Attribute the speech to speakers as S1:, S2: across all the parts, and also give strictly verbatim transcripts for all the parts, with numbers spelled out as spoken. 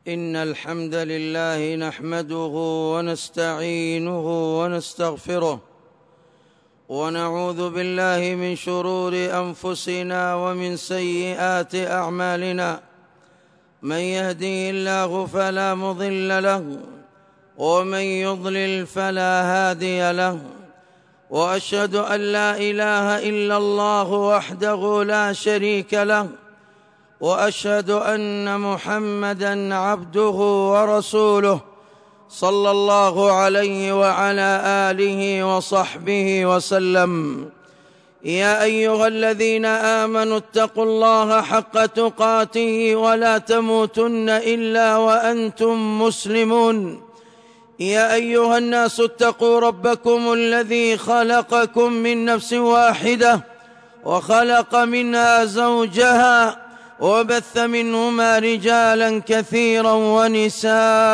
S1: إن الحمد لله نحمده ونستعينه ونستغفره ونعوذ بالله من شرور أنفسنا ومن سيئات أعمالنا. من يهديه الله فلا مضل له ومن يضلل فلا هادي له، وأشهد أن لا إله إلا الله وحده لا شريك له، وأشهد أن محمدًا عبده ورسوله صلى الله عليه وعلى آله وصحبه وسلم. يا أيها الذين آمنوا اتقوا الله حق تقاته ولا تموتن إلا وأنتم مسلمون. يا أيها الناس اتقوا ربكم الذي خلقكم من نفس واحدة وخلق منها زوجها وبث منهما رجالا كثيرا ونساء،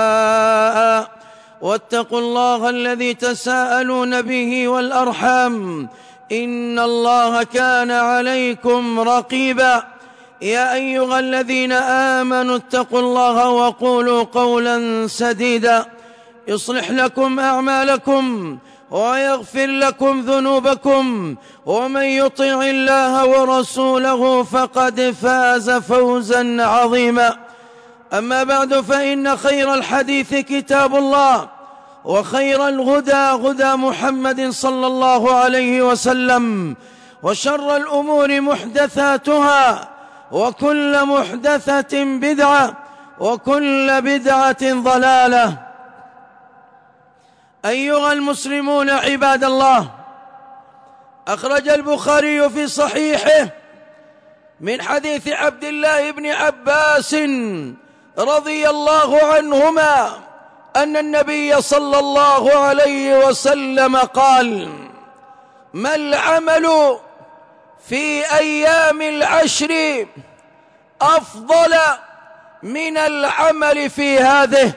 S1: واتقوا الله الذي تساءلون به والأرحام إن الله كان عليكم رقيبا. يا أيها الذين آمنوا اتقوا الله وقولوا قولا سديدا يصلح لكم أعمالكم ويغفر لكم ذنوبكم، ومن يطع الله ورسوله فقد فاز فوزا عظيما. أما بعد، فإن خير الحديث كتاب الله، وخير الهدى هدى محمد صلى الله عليه وسلم، وشر الأمور محدثاتها، وكل محدثة بدعة، وكل بدعة ضلالة. أيها المسلمون عباد الله، أخرج البخاري في صحيحه من حديث عبد الله بن عباس رضي الله عنهما أن النبي صلى الله عليه وسلم قال: ما العمل في أيام العشر أفضل من العمل في هذه؟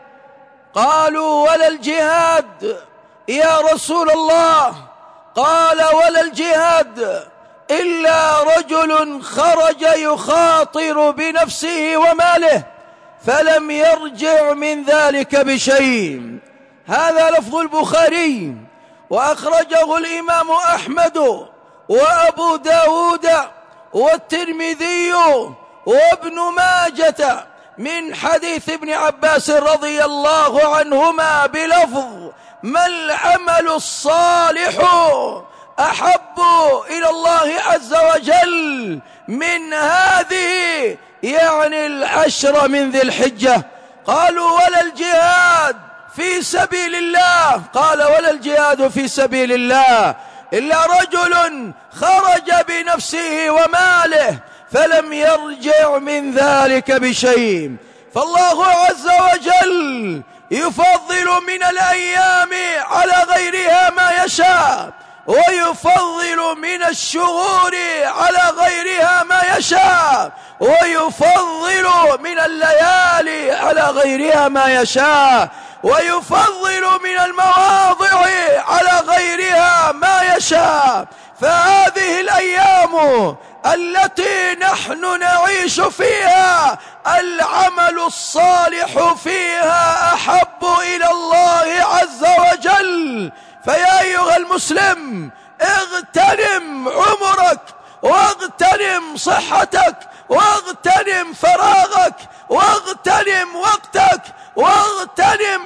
S1: قالوا: ولا الجهاد يا رسول الله؟ قال: ولا الجهاد إلا رجل خرج يخاطر بنفسه وماله فلم يرجع من ذلك بشيء. هذا لفظ البخاري، وأخرجه الإمام أحمد وأبو داود والترمذي وابن ماجة من حديث ابن عباس رضي الله عنهما بلفظ: ما العمل الصالح أحب إلى الله عز وجل من هذه، يعني العشر من ذي الحجة. قالوا: ولا الجهاد في سبيل الله؟ قال: ولا الجهاد في سبيل الله إلا رجل خرج بنفسه وماله فلم يرجع من ذلك بشيء. فالله عز وجل يفضل من الأيام على غيرها ما يشاء، ويفضل من الشهور على غيرها ما يشاء، ويفضل من الليالي على غيرها ما يشاء، ويفضل من المواضع على غيرها ما يشاء. فهذه الأيام التي نحن نعيش فيها العمل الصالح فيها أحب إلى الله عز وجل. فيا أيها المسلم، اغتنم عمرك، واغتنم صحتك، واغتنم فراغك، واغتنم وقتك، واغتنم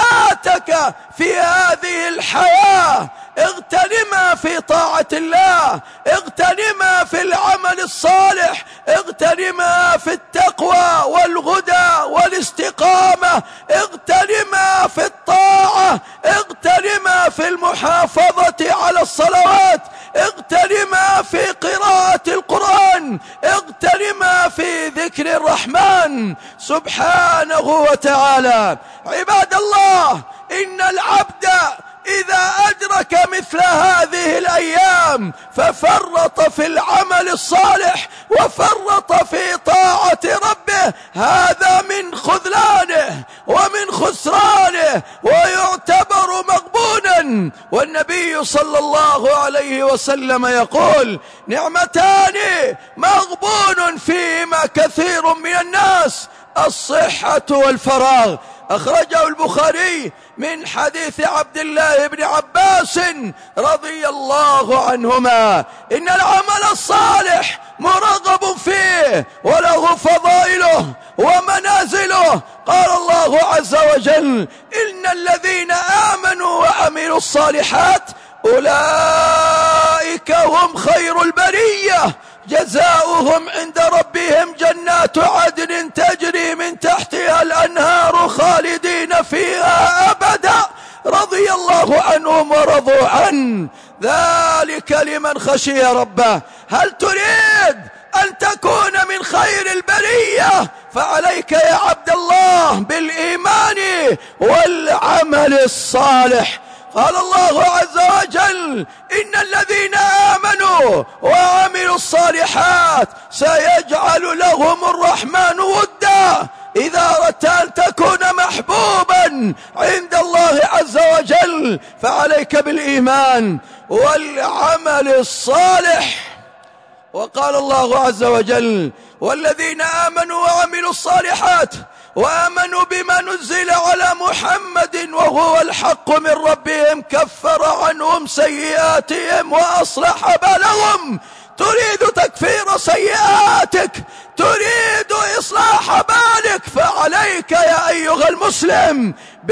S1: حياتك في هذه الحياة. اغتنمها في طاعة الله، اغتنمها في العمل الصالح، اغتنمها في التقوى والهدى والاستقامة، اغتنمها في الطاعة، اغتنمها في المحافظة على الصلوات، اغتنمها في قراءة القرآن، اغتنمها في ذكر الرحمن سبحانه وتعالى. عباد الله، إن العبد إذا أدرك مثل هذه الأيام ففرط في العمل الصالح وفرط في طاعة ربه، هذا من خذلانه ومن خسرانه ويعتبر مغبونا. والنبي صلى الله عليه وسلم يقول: نعمتان مغبون فيما كثير من الناس، الصحة والفراغ. أخرجه البخاري من حديث عبد الله بن عباس رضي الله عنهما: إن العمل الصالح مرغب فيه وله فضائله ومنازله. قال الله عز وجل: إن الذين آمنوا وعملوا الصالحات أولئك هم خير البرية جزاؤهم عند ربهم جنات عدن تجري من تحتها الأنهار خالدين فيها أبدا رضي الله عنهم ورضوا عنه ذلك لمن خشي ربه. هل تريد أن تكون من خير البرية؟ فعليك يا عبد الله بالإيمان والعمل الصالح. قال الله عز وجل: إن الذين آمنوا وعملوا الصالحات سيجعل لهم الرحمن ودا. إذا أردت أن تكون محبوبا عند الله عز وجل فعليك بالإيمان والعمل الصالح. وقال الله عز وجل: والذين آمنوا وعملوا الصالحات وآمنوا بما نزل على محمد وهو الحق من ربهم كفر عنهم سيئاتهم وأصلح بالهم. تريد تكفير سيئاتك، تريد إصلاح بالك، فعليك يا أيها المسلم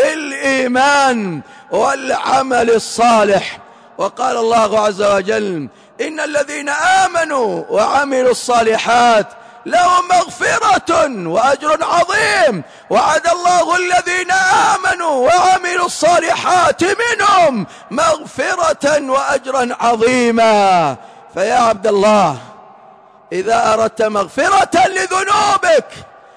S1: بالإيمان والعمل الصالح. وقال الله عز وجل: إن الذين آمنوا وعملوا الصالحات لهم مغفرة وأجر عظيم. وعد الله الذين آمنوا وعملوا الصالحات منهم مغفرة وأجرا عظيما. فيا عبد الله، إذا أردت مغفرة لذنوبك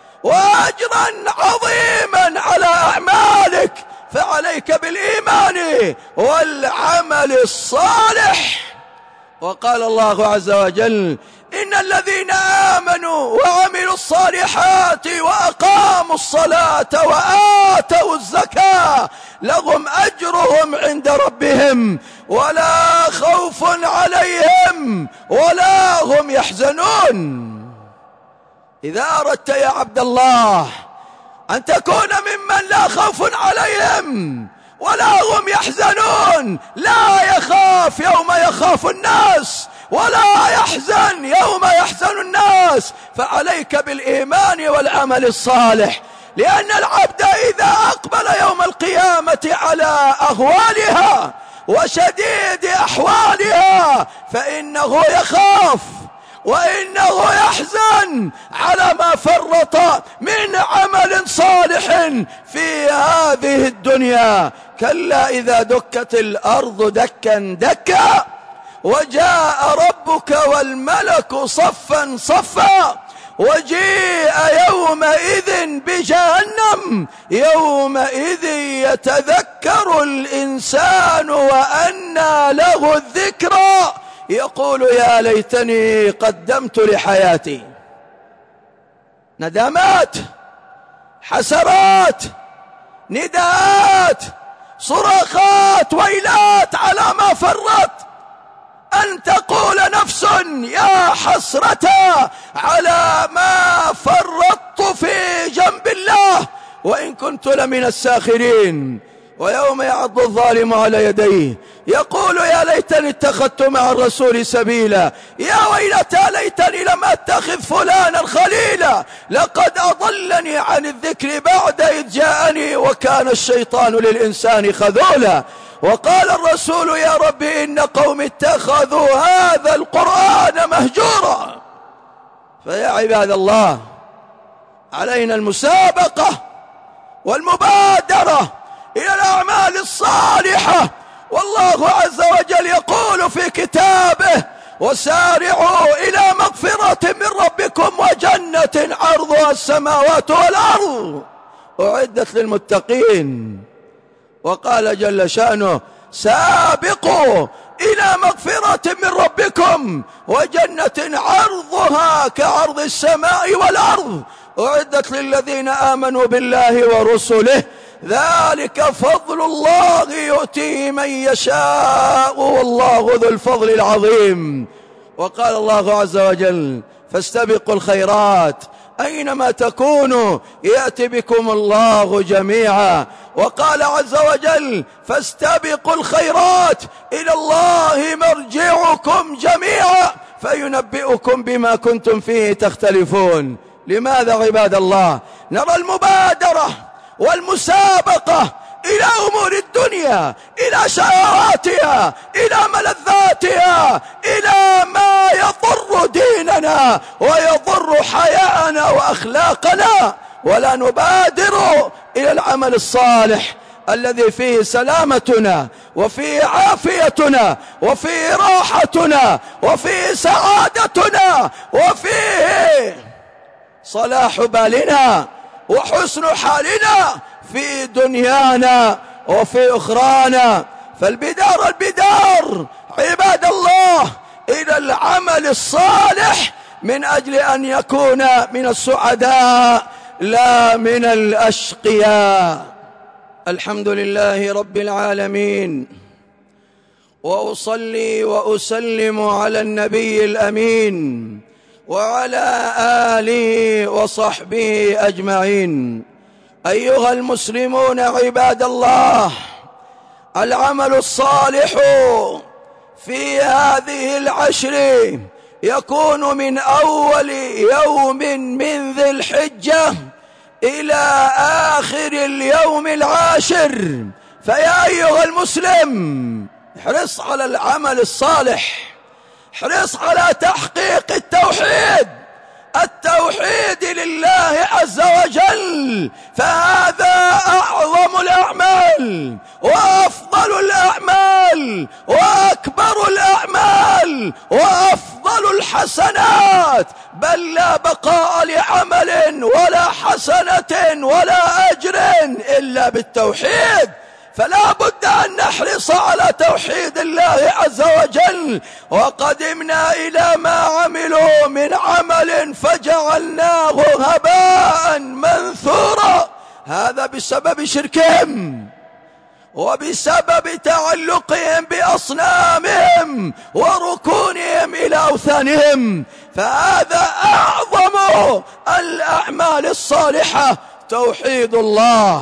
S1: وأجرا عظيما على أعمالك فعليك بالإيمان والعمل الصالح. وقال الله عز وجل: إن الذين آمنوا وعملوا الصالحات وأقاموا الصلاة وآتوا الزكاة لهم أجرهم عند ربهم ولا خوف عليهم ولا هم يحزنون. إذا أردت يا عبد الله أن تكون ممن لا خوف عليهم ولا هم يحزنون، لا يخاف يوم يخاف الناس ولا يحزن يوم يحزن الناس، فعليك بالإيمان والعمل الصالح. لأن العبد إذا أقبل يوم القيامة على أهوالها وشديد أحوالها فإنه يخاف وإنه يحزن على ما فرط من عمل صالح في هذه الدنيا. كلا إذا دكت الأرض دكا دكا وجاء ربك والملك صفا صفا وجيء يومئذ بجهنم يومئذ يتذكر الإنسان وأنى له الذكرى يقول يا ليتني قدمت لحياتي. ندامات، حسرات، نداءات، صراخات، ويلات على ما فرط. أن تقول نفس يا حسرة على ما فرطت في جنب الله وإن كنت لمن الساخرين. ويوم يعض الظالم على يديه يقول يا ليتني اتخذت مع الرسول سبيلا يا ويلتى ليتني لم أتخذ فلانا خليلا لقد أضلني عن الذكر بعد إذ جاءني وكان الشيطان للإنسان خذولا. وقال الرسول يا رب إن قوم اتخذوا هذا القرآن مهجورا. فيا عباد الله، علينا المسابقة والمبادرة إلى الأعمال الصالحة. والله عز وجل يقول في كتابه وسارعوا إلى مغفرة من ربكم وجنة عرضها السماوات والأرض أعدت للمتقين. وقال جل شأنه سابقوا إلى مغفرة من ربكم وجنة عرضها كعرض السماء والأرض أعدت للذين آمنوا بالله ورسله ذلك فضل الله يؤتيه من يشاء والله ذو الفضل العظيم. وقال الله عز وجل فاستبقوا الخيرات أينما تكونوا يأتي بكم الله جميعا. وقال عز وجل فاستبقوا الخيرات إلى الله مرجعكم جميعا فينبئكم بما كنتم فيه تختلفون. لماذا عباد الله نرى المبادرة والمسابقة إلى أمور الدنيا، إلى شهواتها، إلى ملذاتها، إلى ما يضر ديننا ويضر حياءنا وأخلاقنا، ولا نبادر إلى العمل الصالح الذي فيه سلامتنا وفيه عافيتنا وفيه راحتنا وفيه سعادتنا وفيه صلاح بالنا وحسن حالنا في دنيانا وفي أخرانا. فالبدار البدار عباد الله إلى العمل الصالح من أجل أن يكون من السعداء لا من الأشقياء. الحمد لله رب العالمين، وأصلي وأسلم على النبي الأمين وعلى آله وصحبه أجمعين. أيها المسلمون عباد الله، العمل الصالح في هذه العشر يكون من أول يوم من ذي الحجة إلى آخر اليوم العاشر. فيا أيها المسلم احرص على العمل الصالح، احرص على تحقيق التوحيد التوحيد لله عز وجل، فهذا أعظم الأعمال وأفضل الأعمال وأكبر الأعمال وأفضل الحسنات، بل لا بقاء لعمل ولا حسنة ولا أجر إلا بالتوحيد. فلا بد أن نحرص على توحيد الله عز وجل. وقدمنا إلى ما عملوا من عمل فجعلناه هباء منثورا، هذا بسبب شركهم وبسبب تعلقهم بأصنامهم وركونهم إلى أوثانهم. فهذا أعظم الأعمال الصالحة توحيد الله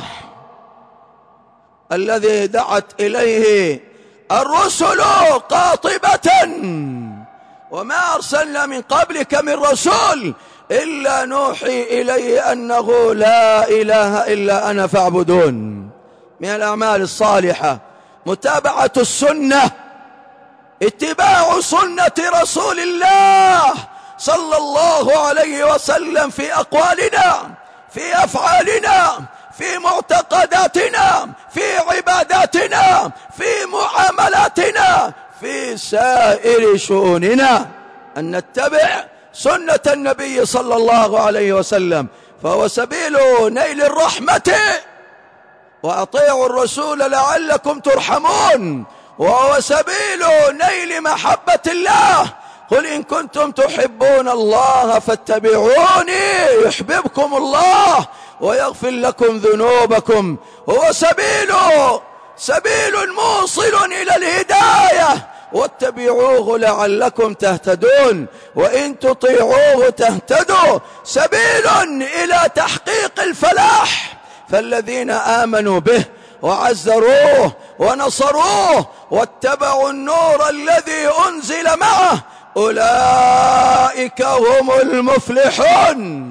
S1: الذي دعت إليه الرسل قاطبة، وما أرسلنا من قبلك من رسول إلا نوحي إليه أنه لا إله إلا أنا فاعبدون. من الأعمال الصالحة متابعة السنة، اتباع سنة رسول الله صلى الله عليه وسلم في أقوالنا، في أفعالنا، في معتقداتنا، في عباداتنا، في معاملاتنا، في سائر شؤوننا، أن نتبع سنة النبي صلى الله عليه وسلم، فهو سبيل نيل الرحمة. وأطيعوا الرسول لعلكم ترحمون، وهو سبيل نيل محبة الله. قل إن كنتم تحبون الله فاتبعوني يحببكم الله ويغفر لكم ذنوبكم. هو سبيل سبيل موصل إلى الهداية، واتبعوه لعلكم تهتدون، وإن تطيعوه تهتدوا. سبيل إلى تحقيق الفلاح، فالذين آمنوا به وعزروه ونصروه واتبعوا النور الذي أنزل معه أولئك هم المفلحون.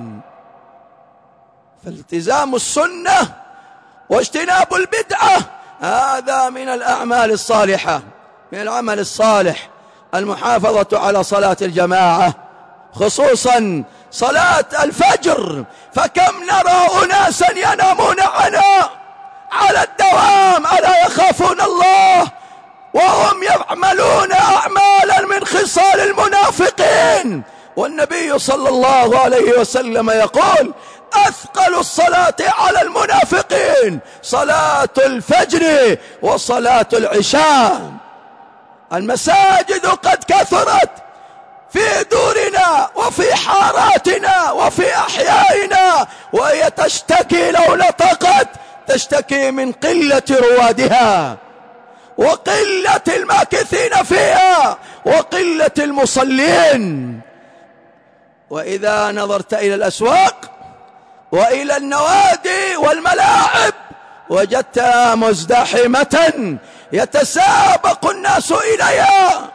S1: فالتزام السنة واجتناب البدعة هذا من الأعمال الصالحة. من العمل الصالح المحافظة على صلاة الجماعة، خصوصا صلاة الفجر، فكم نرى أناسا ينامون عنها على الدوام ألا يخافون الله وهم يعملون أعمالا من خصال المنافقين. والنبي صلى الله عليه وسلم يقول أثقل الصلاة على المنافقين صلاة الفجر وصلاة العشاء. المساجد قد كثرت في دورنا وفي حاراتنا وفي أحيائنا، وهي تشتكي لو نطقت تشتكي من قلة روادها وقلة الماكثين فيها وقلة المصلين. وإذا نظرت إلى الأسواق وإلى النوادي والملاعب وجدتها مزدحمة يتسابق الناس إليها.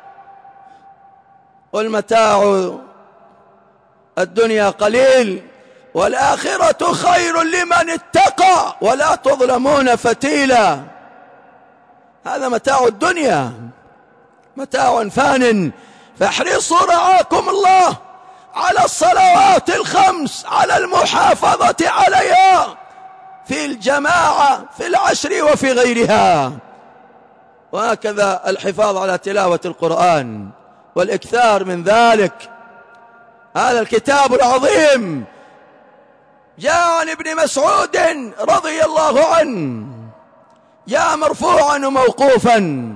S1: والمتاع الدنيا قليل والآخرة خير لمن اتقى ولا تظلمون فتيلا. هذا متاع الدنيا، متاع فان، فاحرصوا رعاكم الله على الصلوات الخمس، على المحافظة عليها في الجماعة في العشر وفي غيرها، وهكذا الحفاظ على تلاوة القرآن والإكثار من ذلك. هذا الكتاب العظيم جاء عن ابن مسعود رضي الله عنه، جاء مرفوعا وموقوفا،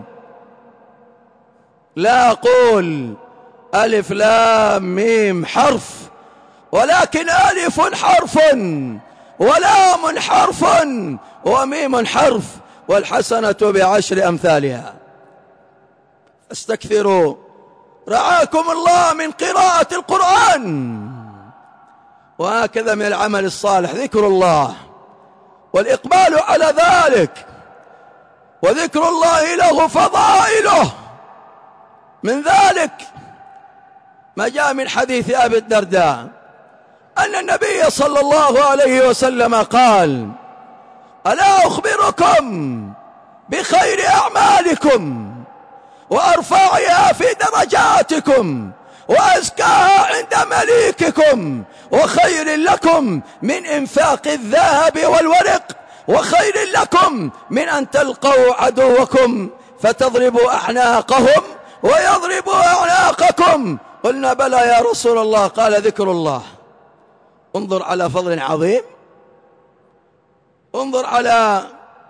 S1: لا أقول ألف لام ميم حرف، ولكن ألف حرف ولام حرف وميم حرف، والحسنة بعشر أمثالها. استكثروا رعاكم الله من قراءة القرآن. وهكذا من العمل الصالح ذكر الله والإقبال على ذلك، وذكر الله له فضائله. من ذلك ما جاء من حديث أبي الدرداء أن النبي صلى الله عليه وسلم قال: ألا أخبركم بخير أعمالكم وأرفعها في درجاتكم وأزكاها عند مليككم وخير لكم من إنفاق الذهب والورق وخير لكم من أن تلقوا عدوكم فتضربوا أعناقهم ويضربوا أعناقكم؟ قلنا: بلى يا رسول الله. قال: ذكر الله. انظر على فضل عظيم، انظر على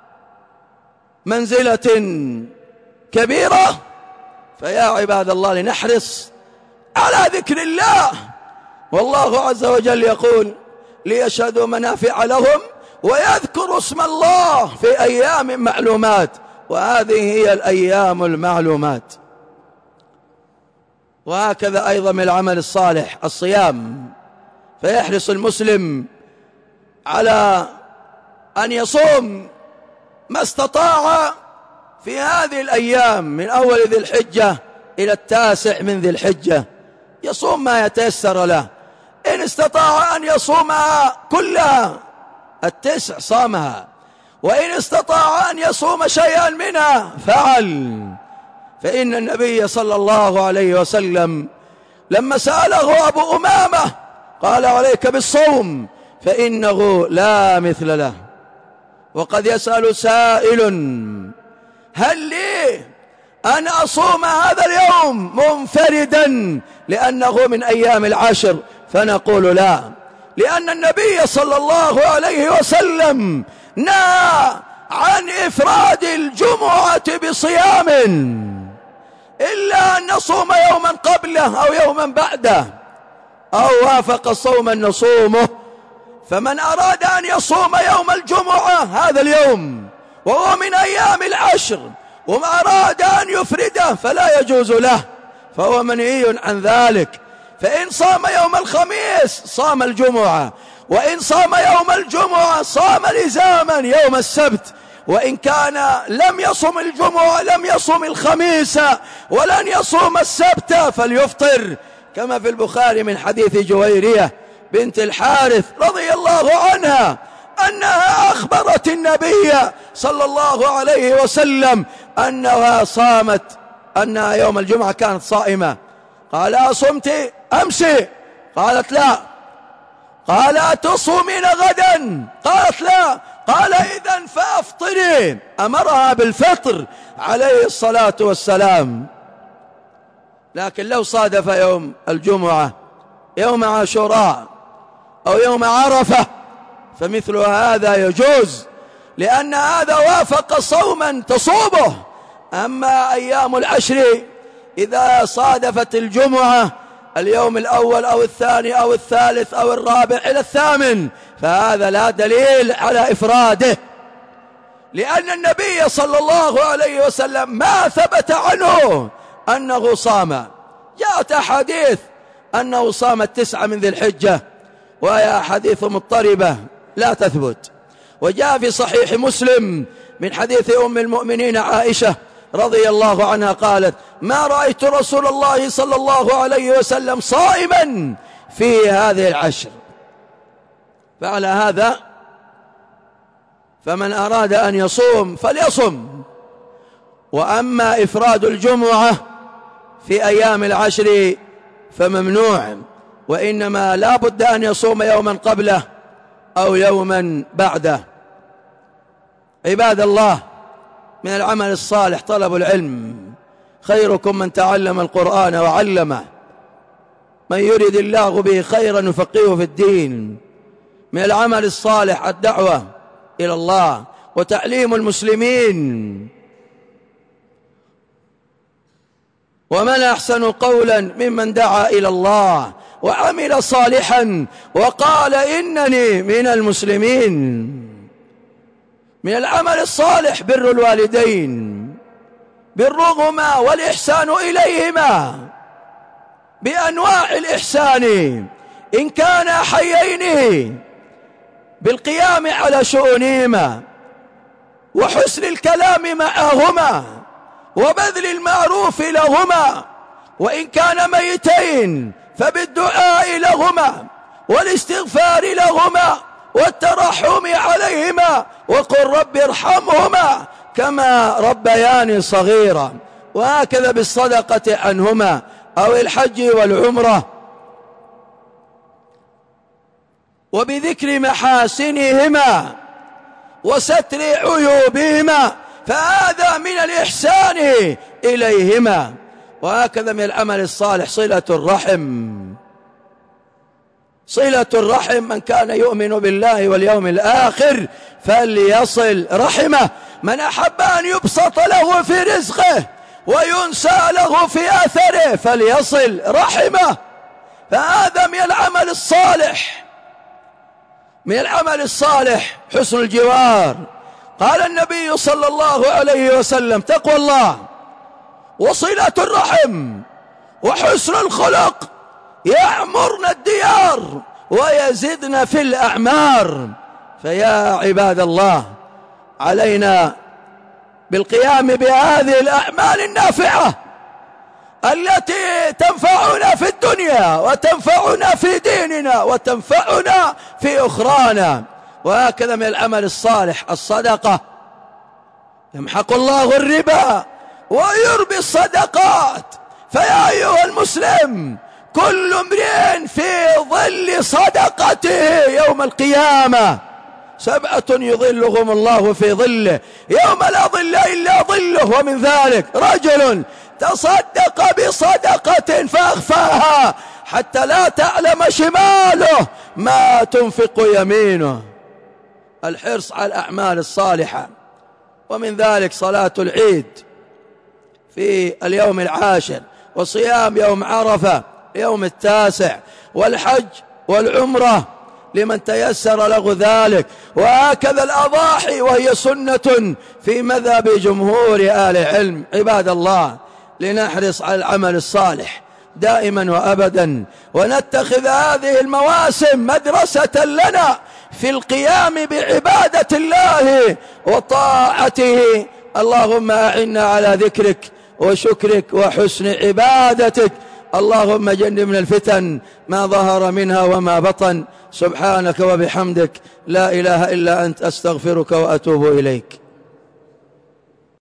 S1: منزلة كبيرة. فيا عباد الله لنحرص على ذكر الله. والله عز وجل يقول: ليشهدوا منافع لهم ويذكروا اسم الله في أيام معلومات، وهذه هي الأيام المعلومات. وهكذا أيضا من العمل الصالح الصيام، فيحرص المسلم على أن يصوم ما استطاع في هذه الأيام من أول ذي الحجة إلى التاسع من ذي الحجة، يصوم ما يتيسر له. إن استطاع أن يصومها كلها التسع صامها، وإن استطاع أن يصوم شيئا منها فعل. فإن النبي صلى الله عليه وسلم لما سأله أبو أمامة قال: عليك بالصوم فإنه لا مثل له. وقد يسأل سائل: هل لي أن أصوم هذا اليوم منفردا لأنه من أيام العشر؟ فنقول: لا، لأن النبي صلى الله عليه وسلم نهى عن إفراد الجمعة بصيام إلا أن نصوم يوما قبله أو يوما بعده أو وافق صوما نصومه. فمن أراد أن يصوم يوم الجمعة هذا اليوم وهو من أيام العشر وما أراد أن يفرده فلا يجوز له، فهو منهي عن ذلك. فإن صام يوم الخميس صام الجمعة، وإن صام يوم الجمعة صام لزاما يوم السبت، وإن كان لم يصم الجمعة لم يصم الخميس ولن يصوم السبت فليفطر، كما في البخاري من حديث جويرية بنت الحارث رضي الله عنها أنها أخبرت النبي صلى الله عليه وسلم أنها صامت، أنها يوم الجمعة كانت صائمة. قال: أصمت أمس؟ قالت: لا. قال: أتصومين غدا؟ قالت: لا. قال: إذن فأفطري. أمرها بالفطر عليه الصلاة والسلام. لكن لو صادف يوم الجمعة يوم عاشوراء أو يوم عرفة فمثل هذا يجوز، لأن هذا وافق صوما تصوبه. أما أيام العشر إذا صادفت الجمعة اليوم الأول أو الثاني أو الثالث أو الرابع إلى الثامن فهذا لا دليل على إفراده، لأن النبي صلى الله عليه وسلم ما ثبت عنه أنه صام. جاءت أحاديث أنه صام التسعة من ذي الحجة، وهي أحاديث مضطربة لا تثبت. وجاء في صحيح مسلم من حديث أم المؤمنين عائشة رضي الله عنها قالت: ما رأيت رسول الله صلى الله عليه وسلم صائما في هذه العشر. فعلى هذا فمن أراد أن يصوم فليصم. وأما إفراد الجمعة في أيام العشر فممنوع، وإنما لا بد أن يصوم يوما قبله أو يوما بعده. عباد الله، من العمل الصالح طلب العلم، خيركم من تعلم القرآن وعلمه، من يريد الله به خيرا يفقهه في الدين. من العمل الصالح الدعوة إلى الله وتعليم المسلمين. ومن أحسن قولا ممن دعا إلى الله وعمل صالحا وقال إنني من المسلمين. من العمل الصالح بر الوالدين، برهما والإحسان إليهما بأنواع الإحسان، إن كانا حيين بالقيام على شؤونهما وحسن الكلام معهما وبذل المعروف لهما، وإن كان ميتين فبالدعاء لهما والاستغفار لهما والترحم عليهما، وقل رب ارحمهما كما ربياني صغيرا. وهكذا بالصدقة عنهما أو الحج والعمرة، وبذكر محاسنهما وستر عيوبهما، فهذا من الإحسان إليهما. وهكذا من العمل الصالح صلة الرحم. صلة الرحم، من كان يؤمن بالله واليوم الآخر فليصل رحمه. من أحب أن يبسط له في رزقه وينسى له في أثره فليصل رحمه. فهذا من العمل الصالح. من العمل الصالح حسن الجوار. قال النبي صلى الله عليه وسلم: تقوى الله وصلة الرحم وحسن الخلق يعمرن الديار ويزدن في الأعمار. فيا عباد الله، علينا بالقيام بهذه الأعمال النافعة التي تنفعنا في الدنيا وتنفعنا في ديننا وتنفعنا في أخرانا. وهكذا من العمل الصالح الصدقة، يمحق الله الربا ويربي الصدقات. فيا أيها المسلم، كل امرئ في ظل صدقته يوم القيامة سبعة يظلهم الله في ظله يوم لا ظل إلا ظله. ومن ذلك رجل تصدق بصدقة فأخفاها حتى لا تعلم شماله ما تنفق يمينه. الحرص على الأعمال الصالحة. ومن ذلك صلاة العيد في اليوم العاشر، وصيام يوم عرفة يوم التاسع، والحج والعمرة لمن تيسر له ذلك. وهكذا الأضاحي، وهي سنة في مذهب جمهور آل العلم. عباد الله، لنحرص على العمل الصالح دائما وأبدا، ونتخذ هذه المواسم مدرسة لنا في القيام بعبادة الله وطاعته. اللهم أعنا على ذكرك وشكرك وحسن عبادتك. اللهم جنبنا الفتن ما ظهر منها وما بطن. سبحانك وبحمدك، لا إله إلا أنت، أستغفرك وأتوب إليك.